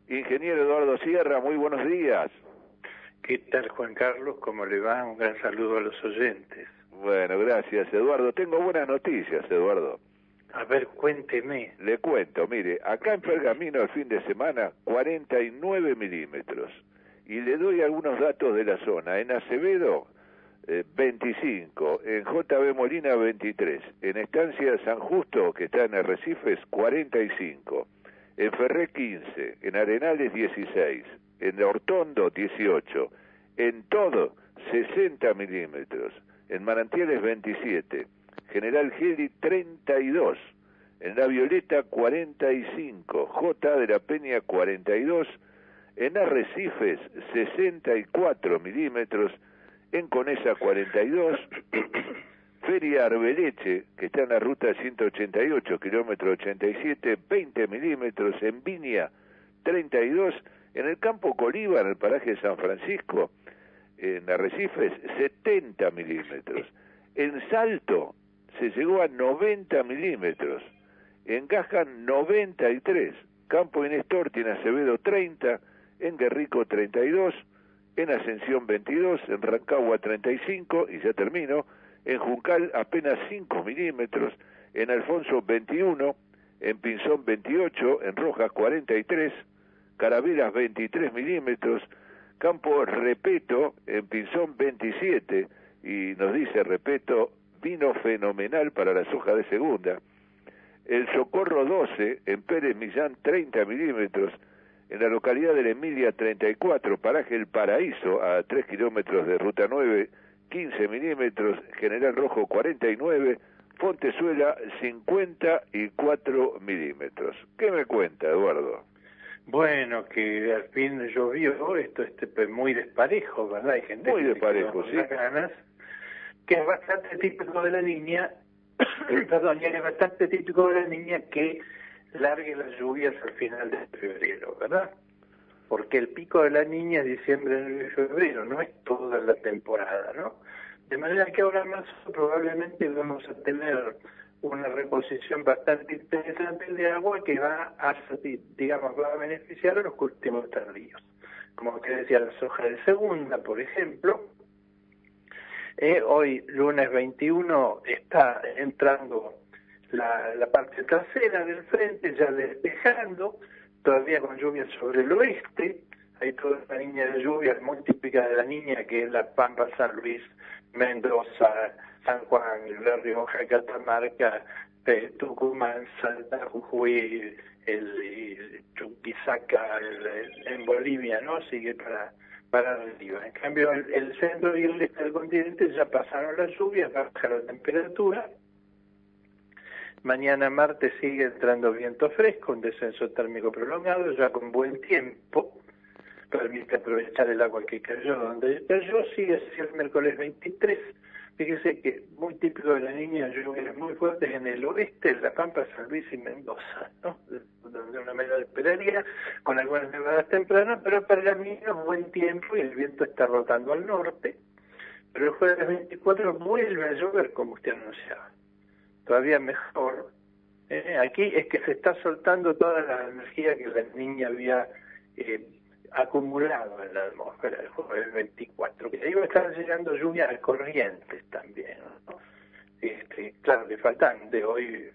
Ingeniero Eduardo Sierra, muy buenos días. ¿Qué tal, Juan Carlos? ¿Cómo le va? Un gran saludo a los oyentes. Bueno, gracias, Eduardo. Tengo buenas noticias, Eduardo. A ver, cuénteme. Le cuento, mire, acá en Pergamino el fin de semana, 49 milímetros. Y le doy algunos datos de la zona. En Acevedo, 25. En JB Molina, 23. En Estancia San Justo, que está en Arrecifes, 45. En Ferré, 15. En Arenales, 16. En Hortondo, 18. En Todo, 60 milímetros. En Manantiales, 27. General Geli, 32. En La Violeta, 45. J de la Peña, 42. En Arrecifes, 64 milímetros. En Conesa, 42. Feria Arbeleche, que está en la ruta 188, kilómetro 87, 20 milímetros. En Viña, 32. En el Campo Coliba, en el paraje de San Francisco, en Arrecifes, 70 milímetros. En Salto se llegó a 90 milímetros. En Gajan, 93. Campo Inestorti, en Acevedo, 30. En Guerrico, 32. En Ascensión, 22. En Rancagua, 35. Y ya termino. En Juncal, apenas 5 milímetros. En Alfonso, 21. En Pinzón, 28. En Rojas, 43. Caraveras, 23 milímetros. Campo Repeto, en Pinzón, 27. Y nos dice Repeto, vino fenomenal para la soja de segunda. El Socorro, 12. En Pérez Millán, 30 milímetros. En la localidad de la Emilia, 34. Paraje El Paraíso, a 3 kilómetros de Ruta 9, 15 milímetros. General Rojo, 49. Fontezuela, 54 milímetros. ¿Qué me cuenta, Eduardo? Bueno, que al fin llovió, esto muy desparejo, ¿verdad? Hay gente muy que desparejo, sí. Ganas, que es bastante típico de la niña, perdón, y es bastante típico de la niña que largue las lluvias al final de febrero, ¿verdad? Porque el pico de la niña es diciembre, enero y febrero, no es toda la temporada, ¿no? De manera que ahora más probablemente vamos a tener una reposición bastante interesante de agua que va a beneficiar a los cultivos tardíos. Como que decía, la soja de segunda, por ejemplo. Hoy, lunes 21, está entrando la parte trasera del frente, ya despejando, todavía con lluvias sobre el oeste. Hay toda una línea de lluvias muy típica de la niña, que es la Pampa, San Luis, Mendoza, San Juan, La Rioja, Catamarca, Tucumán, Salta, Jujuy, el Chuquisaca, en Bolivia, ¿no? Sigue para arriba. En cambio, el centro y el este del continente ya pasaron las lluvias, baja la temperatura. Mañana martes sigue entrando viento fresco, un descenso térmico prolongado, ya con buen tiempo. Permite aprovechar el agua que cayó donde cayó. Sigue así el miércoles 23. Fíjese que muy típico de la niña, lluvias muy fuertes en el oeste, en La Pampa, San Luis y Mendoza, ¿no? Donde una menor esperaría, con algunas nevadas tempranas, pero para la niña buen tiempo y el viento está rotando al norte. Pero el jueves 24 vuelve a llover, como usted anunciaba. Todavía mejor. Aquí es que se está soltando toda la energía que la niña había acumulado en la atmósfera el jueves 24, que ahí va a estar llegando lluvias corrientes también, ¿no? Claro que faltan de hoy,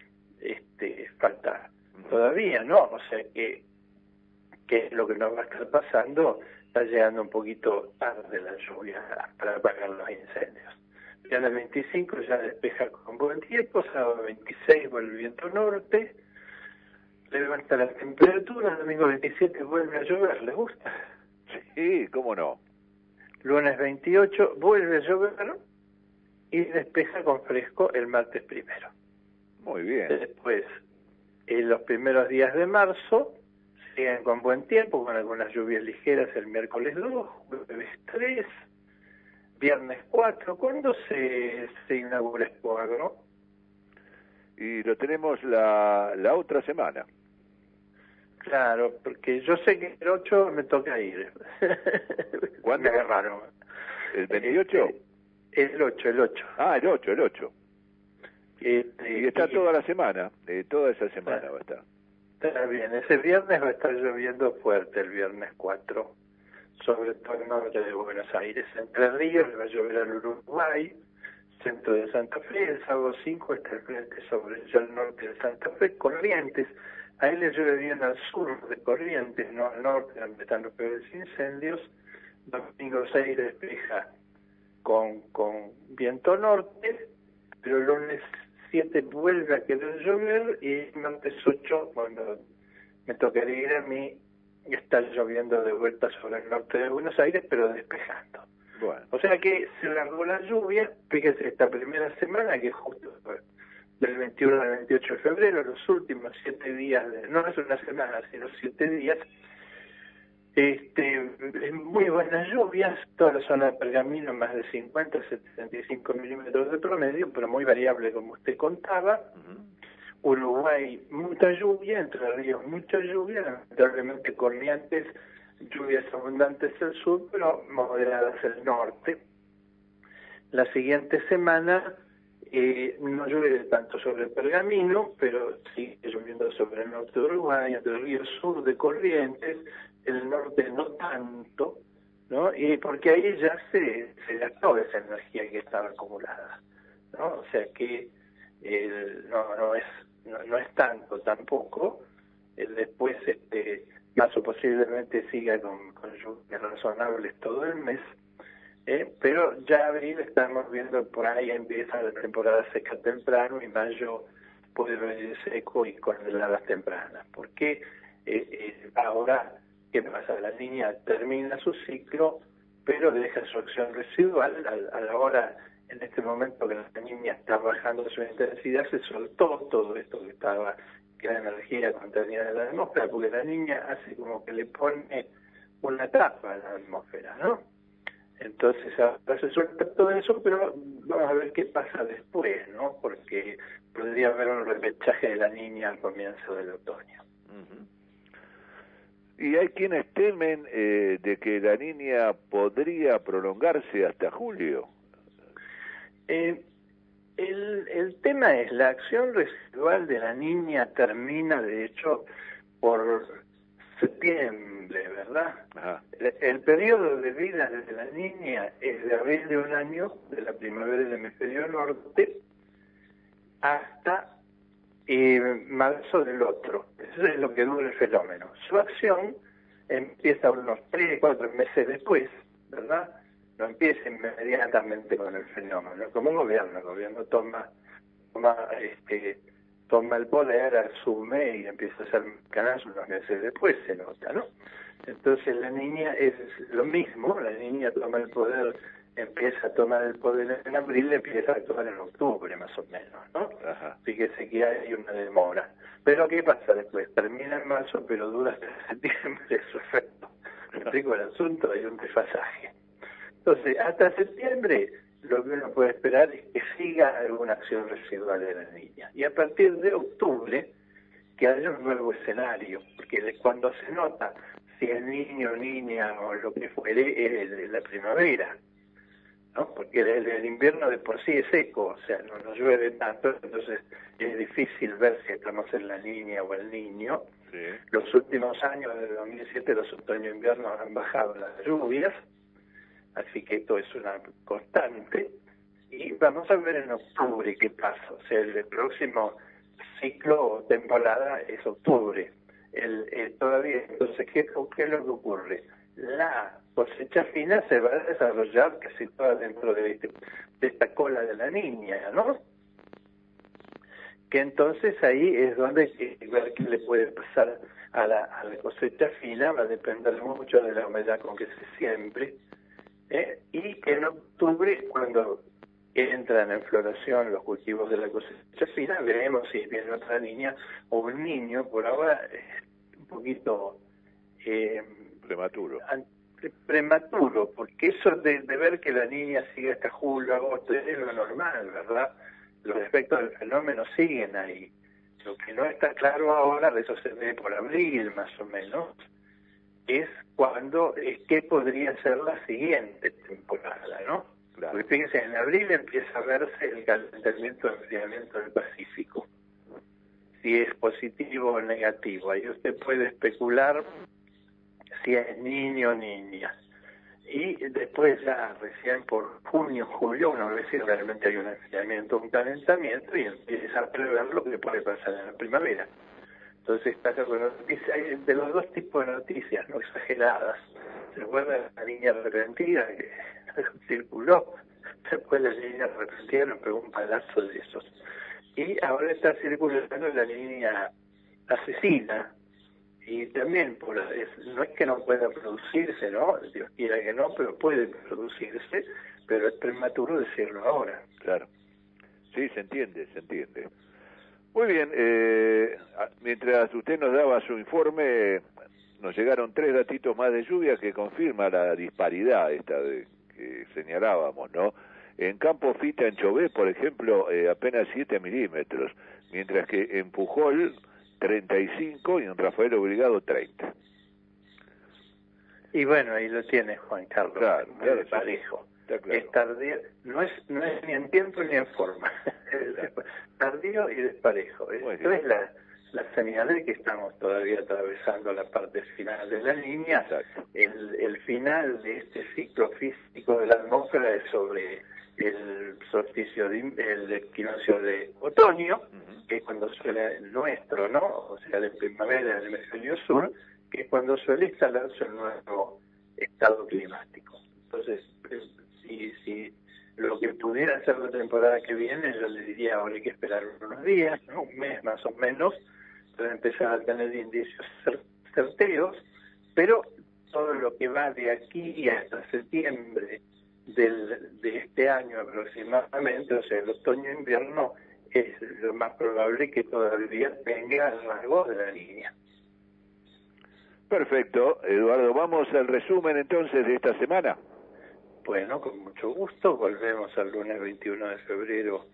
falta todavía, ¿no? O sea que es lo que nos va a estar pasando, está llegando un poquito tarde la lluvia para apagar los incendios. Ya en el 25 ya despeja con buen tiempo, sábado 26 vuelve el viento norte, levanta la temperatura, domingo 27 vuelve a llover, ¿le gusta? Sí, cómo no. Lunes 28 vuelve a llover y despeja con fresco el martes primero. Muy bien. Después, en los primeros días de marzo, siguen con buen tiempo, con algunas lluvias ligeras el miércoles 2, jueves 3, viernes 4. ¿Cuándo se inaugura Expoagro? Y lo tenemos la otra semana. Claro, porque yo sé que el 8 me toca ir. ¿Cuándo? Me agarraron. ¿El 28? El 8. Ah, el 8. Y está toda la semana, toda esa semana va a estar. Está bien, ese viernes va a estar lloviendo fuerte, el viernes 4, sobre todo el norte de Buenos Aires. Entre Ríos le va a llover al Uruguay, centro de Santa Fe. El sábado 5 está el frente sobre el norte de Santa Fe. Corrientes, ahí le llueve bien al sur de Corrientes, no al norte, donde están los peores incendios. Domingo 6 despeja con viento norte, pero el lunes 7 vuelve a querer llover y martes 8, cuando me tocaría ir a mí, está lloviendo de vuelta sobre el norte de Buenos Aires, pero despejando. Bueno. O sea que se largó la lluvia, fíjese, esta primera semana, que justo del 21 al 28 de febrero, los últimos 7 días, no es una semana, sino 7 días, muy buenas lluvias, toda la zona de Pergamino más de 50 a 75 milímetros de promedio, pero muy variable como usted contaba. Uruguay, mucha lluvia, Entre Ríos, mucha lluvia, lamentablemente Corrientes, lluvias abundantes al sur, pero moderadas al norte. La siguiente semana no llueve tanto sobre el Pergamino, pero sigue lloviendo sobre el norte de Uruguay, Entre Ríos, sur de Corrientes, el norte no tanto, ¿no? Y porque ahí ya se gastó esa energía que estaba acumulada, ¿no? O sea que no es tanto tampoco. Después más o posiblemente siga con lluvias razonables todo el mes, pero ya abril estamos viendo por ahí empieza la temporada seca temprano y mayo puede venir seco y con heladas tempranas. Porque ahora, ¿qué pasa? La niña termina su ciclo, pero deja su acción residual. A la hora, en este momento que la niña está bajando su intensidad, se soltó todo esto que la energía contenida en la atmósfera, porque la niña hace como que le pone una tapa a la atmósfera, ¿no? Entonces ahora se suelta todo eso, pero vamos a ver qué pasa después, ¿no? Porque podría haber un repechaje de la niña al comienzo del otoño. Y hay quienes temen de que la niña podría prolongarse hasta julio. El tema es, la acción residual de la niña termina, de hecho, por septiembre, ¿verdad? Ajá. El periodo de vida de la niña es de abril de un año, de la primavera del hemisferio norte, hasta marzo del otro. Eso es lo que dura el fenómeno. Su acción empieza unos 3 o 4 meses después, ¿verdad? No empieza inmediatamente con el fenómeno. Como un gobierno, el gobierno toma el poder, asume y empieza a hacer canales unos meses después, se nota, ¿no? Entonces la niña es lo mismo, la niña toma el poder, empieza a tomar el poder en abril, empieza a actuar en octubre más o menos, ¿no? Ajá. Fíjese que hay una demora. Pero ¿qué pasa después? Termina en marzo, pero dura hasta septiembre su efecto. ¿Me explico el asunto? Hay un desfasaje. Entonces, hasta septiembre lo que uno puede esperar es que siga alguna acción residual de la niña. Y a partir de octubre, que haya un nuevo escenario, porque cuando se nota si es niño o niña o lo que fuere, es la primavera, ¿no? Porque el invierno de por sí es seco, o sea, no llueve tanto, entonces es difícil ver si estamos en la niña o el niño. Sí. Los últimos años, desde 2007, los otoño e invierno han bajado las lluvias, así que esto es una constante. Y vamos a ver en octubre qué pasa. O sea, el próximo ciclo o temporada es octubre. Todavía, entonces, ¿qué es lo que ocurre? La cosecha fina se va a desarrollar casi toda dentro de esta cola de la niña, ¿no? Que entonces ahí es donde hay que ver qué le puede pasar a la cosecha fina, va a depender mucho de la humedad con que se siembre, y en octubre, cuando entran en floración los cultivos de la cosecha fina, veremos si viene otra niña o un niño. Por ahora un poquito prematuro, porque eso de ver que la niña sigue hasta julio, agosto, es lo normal, ¿verdad? Los efectos del fenómeno siguen ahí. Lo que no está claro ahora, de eso se ve por abril más o menos, es qué podría ser la siguiente temporada, ¿no? Claro. Porque fíjense, en abril empieza a verse el calentamiento y enfriamiento del Pacífico. si es positivo o negativo. Ahí usted puede especular si es niño o niña. Y después ya recién por junio, julio, uno ve si realmente hay un enfriamiento, un calentamiento, y empieza a prever lo que puede pasar en la primavera. Entonces pasa con noticias, hay de los dos tipos de noticias, no exageradas. ¿Se acuerda de la niña arrepentida que circuló? Después la niña arrepentida nos pegó un palazo de esos. Y ahora está circulando la niña asesina. Y también, no es que no pueda producirse, ¿no? Dios quiera que no, pero puede producirse, pero es prematuro decirlo ahora. Claro. Sí, se entiende, se entiende. Muy bien, mientras usted nos daba su informe, nos llegaron 3 datitos más de lluvia que confirma la disparidad esta que señalábamos, ¿no? En Campo Fita, en Chové, por ejemplo, apenas 7 milímetros, mientras que en Pujol 35 y en Rafael Obligado 30. Y bueno, ahí lo tiene Juan Carlos, claro, claro, parejo. Claro. Es tardío, no es ni en tiempo ni en forma, tardío y desparejo. Esto es la señal de que estamos todavía atravesando la parte final de la línea. El final de este ciclo físico de la atmósfera es sobre el solsticio, el equinoccio de otoño, que es cuando suele el nuestro, ¿no? O sea, de primavera del hemisferio sur, que es cuando suele instalarse el nuevo estado climático. Entonces, si lo que pudiera ser la temporada que viene, yo le diría ahora hay que esperar unos días, ¿no? Un mes más o menos, para empezar a tener indicios certeros, pero todo lo que va de aquí hasta septiembre de este año aproximadamente, o sea, el otoño-invierno, es lo más probable que todavía tenga rasgos de la línea. Perfecto, Eduardo, vamos al resumen entonces de esta semana. Bueno, con mucho gusto, volvemos al lunes 21 de febrero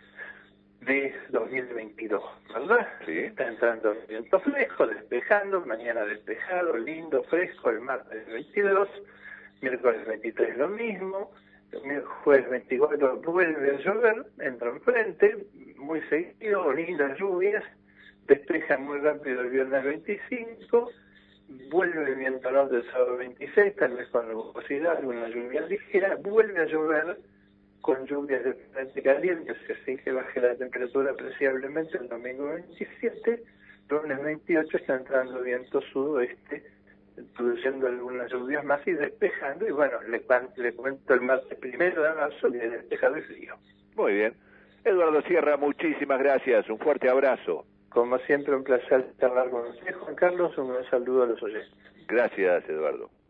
de 2022, ¿verdad? Sí. Está entrando el viento fresco, despejando, mañana despejado, lindo, fresco, el martes 22, miércoles 23 lo mismo, jueves 24 vuelve a llover, entra enfrente, muy seguido, lindas lluvias, despeja muy rápido el viernes 25, vuelve el viento norte el sábado 26, tal vez con nubosidad, una lluvia ligera, vuelve a llover con lluvias de frente caliente, así que baje la temperatura apreciablemente el domingo 27, lunes 28 está entrando viento sudoeste, produciendo algunas lluvias más y despejando, y bueno, le cuento el martes 1 de marzo, y despejado y frío. Muy bien. Eduardo Sierra, muchísimas gracias, un fuerte abrazo. Como siempre, un placer charlar con usted, Juan Carlos, un gran saludo a los oyentes. Gracias, Eduardo.